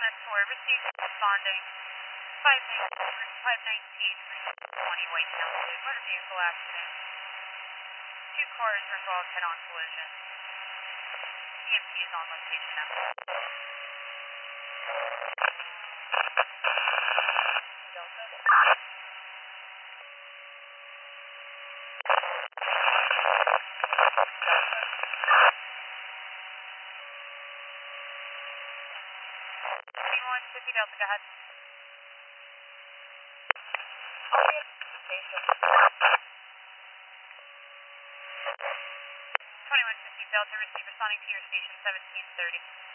4, received responding 519, 20 Whitetown Blue, motor vehicle accident. Two cars were involved head-on collision. EMT is on location now. Delta. 50 Delta, go ahead. 2150 Delta, receive responding to your station 1730.